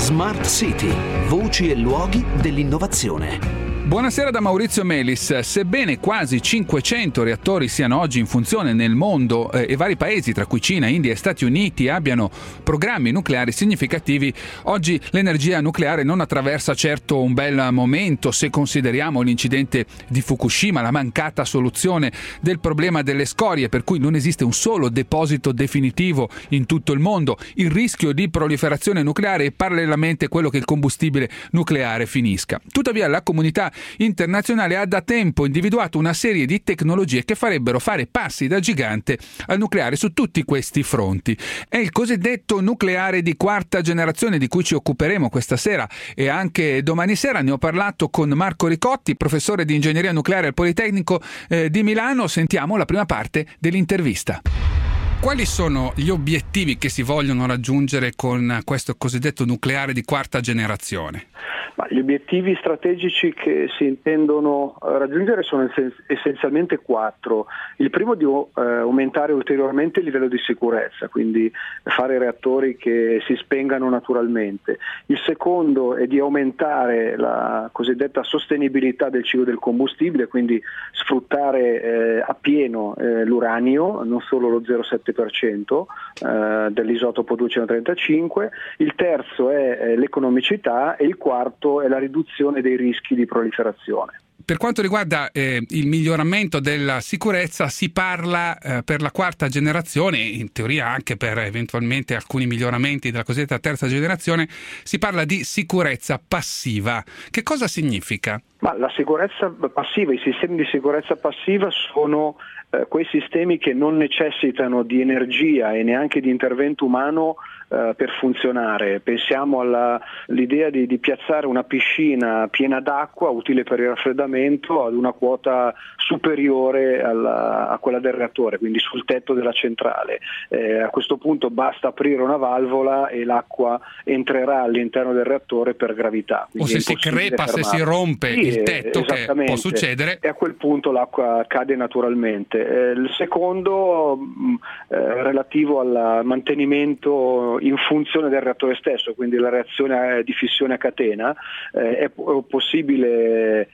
Smart City, voci e luoghi dell'innovazione. Buonasera da Maurizio Melis. Sebbene quasi 500 reattori siano oggi in funzione nel mondo e vari paesi, tra cui Cina, India e Stati Uniti, abbiano programmi nucleari significativi, oggi l'energia nucleare non attraversa certo un bel momento se consideriamo l'incidente di Fukushima, la mancata soluzione del problema delle scorie, per cui non esiste un solo deposito definitivo in tutto il mondo, il rischio di proliferazione nucleare e parallelamente quello che il combustibile nucleare finisca. Tuttavia la comunità internazionale ha da tempo individuato una serie di tecnologie che farebbero fare passi da gigante al nucleare su tutti questi fronti. È il cosiddetto nucleare di quarta generazione di cui ci occuperemo questa sera e anche domani sera. Ne ho parlato con Marco Ricotti, professore di ingegneria nucleare al Politecnico di Milano. Sentiamo la prima parte dell'intervista. Quali sono gli obiettivi che si vogliono raggiungere con questo cosiddetto nucleare di quarta generazione? Gli obiettivi strategici che si intendono raggiungere sono essenzialmente 4. Il primo è di aumentare ulteriormente il livello di sicurezza, quindi fare reattori che si spengano naturalmente. Il secondo è di aumentare la cosiddetta sostenibilità del ciclo del combustibile, quindi sfruttare a pieno l'uranio, non solo lo 0,7% dell'isotopo 235. Il terzo è l'economicità e il quarto è la riduzione dei rischi di proliferazione. Per quanto riguarda il miglioramento della sicurezza, si parla per la quarta generazione, in teoria anche per eventualmente alcuni miglioramenti della cosiddetta terza generazione, si parla di sicurezza passiva. Che cosa significa? La sicurezza passiva, i sistemi di sicurezza passiva sono quei sistemi che non necessitano di energia e neanche di intervento umano per funzionare. Pensiamo all'idea di piazzare una piscina piena d'acqua utile per il raffreddamento ad una quota superiore a quella del reattore, quindi sul tetto della centrale. A questo punto basta aprire una valvola e l'acqua entrerà all'interno del reattore per gravità. O se si crepa, se si rompe il tetto, che può succedere. E a quel punto l'acqua cade naturalmente. Il secondo relativo al mantenimento in funzione del reattore stesso, quindi la reazione di fissione a catena. È possibile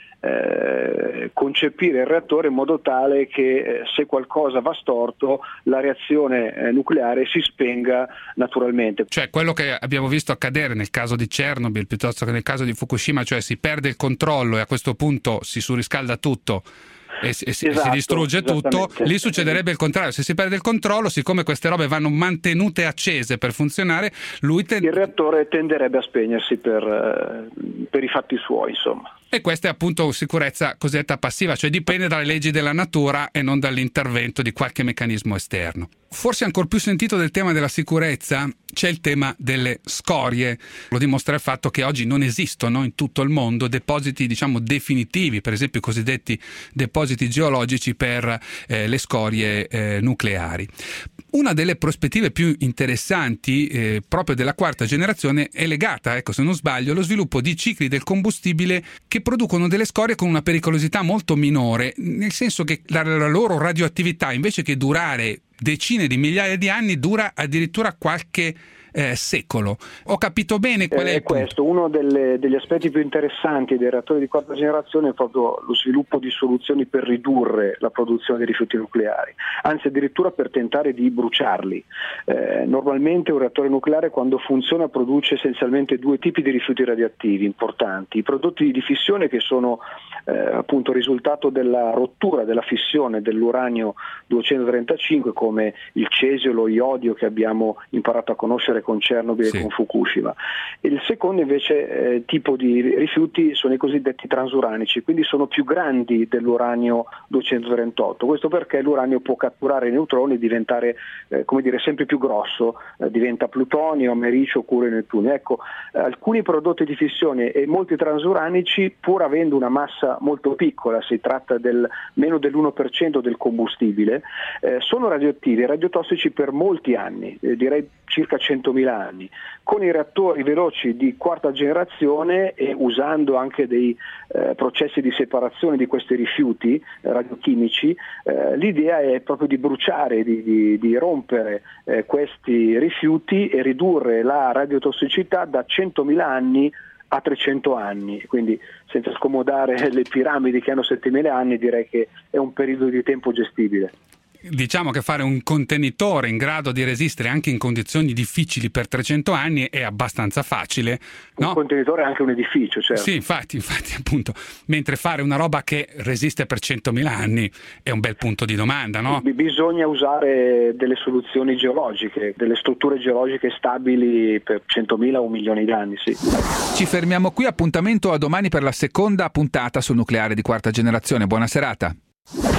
concepire il reattore in modo tale che se qualcosa va storto la reazione nucleare si spenga naturalmente. Cioè quello che abbiamo visto accadere nel caso di Chernobyl piuttosto che nel caso di Fukushima, cioè si perde il controllo e a questo punto si surriscalda tutto e si distrugge tutto. Lì succederebbe il contrario: se si perde il controllo, siccome queste robe vanno mantenute accese per funzionare, il reattore tenderebbe a spegnersi per i fatti suoi, insomma. E questa è appunto sicurezza cosiddetta passiva, cioè dipende dalle leggi della natura e non dall'intervento di qualche meccanismo esterno. Forse ancor più sentito del tema della sicurezza c'è il tema delle scorie. Lo dimostra il fatto che oggi non esistono in tutto il mondo depositi, definitivi, per esempio i cosiddetti depositi geologici per le scorie nucleari. Una delle prospettive più interessanti proprio della quarta generazione è legata, se non sbaglio, allo sviluppo di cicli del combustibile che producono delle scorie con una pericolosità molto minore, nel senso che la loro radioattività, invece che durare decine di migliaia di anni, dura addirittura qualche secolo. Ho capito bene qual è il punto? Questo, uno degli aspetti più interessanti dei reattori di quarta generazione è proprio lo sviluppo di soluzioni per ridurre la produzione dei rifiuti nucleari, anzi addirittura per tentare di bruciarli. Normalmente un reattore nucleare, quando funziona, produce essenzialmente 2 tipi di rifiuti radioattivi importanti: i prodotti di fissione, che sono appunto risultato della rottura, della fissione dell'uranio 235, come il cesio, lo iodio che abbiamo imparato a conoscere con Chernobyl e con Fukushima. E il secondo invece tipo di rifiuti sono i cosiddetti transuranici, quindi sono più grandi dell'uranio 238. Questo perché l'uranio può catturare i neutroni e diventare sempre più grosso, diventa plutonio, americio oppure nettunio. Ecco, alcuni prodotti di fissione e molti transuranici, pur avendo una massa molto piccola, si tratta del meno dell'1% del combustibile, sono radioattivi e radiotossici per molti anni, direi circa 100.000 anni. Con i reattori veloci di quarta generazione e usando anche dei processi di separazione di questi rifiuti radiochimici, l'idea è proprio di bruciare, di rompere questi rifiuti e ridurre la radiotossicità da 100.000 anni a 300 anni, quindi senza scomodare le piramidi che hanno 7.000 anni, direi che è un periodo di tempo gestibile. Diciamo che fare un contenitore in grado di resistere anche in condizioni difficili per 300 anni è abbastanza facile, no? Un contenitore è anche un edificio, certo. Sì, infatti appunto, mentre fare una roba che resiste per 100.000 anni è un bel punto di domanda, no? Bisogna usare delle soluzioni geologiche, delle strutture geologiche stabili per 100.000 o 1 milione di anni, sì. Ci fermiamo qui, appuntamento a domani per la seconda puntata sul nucleare di quarta generazione. Buona serata.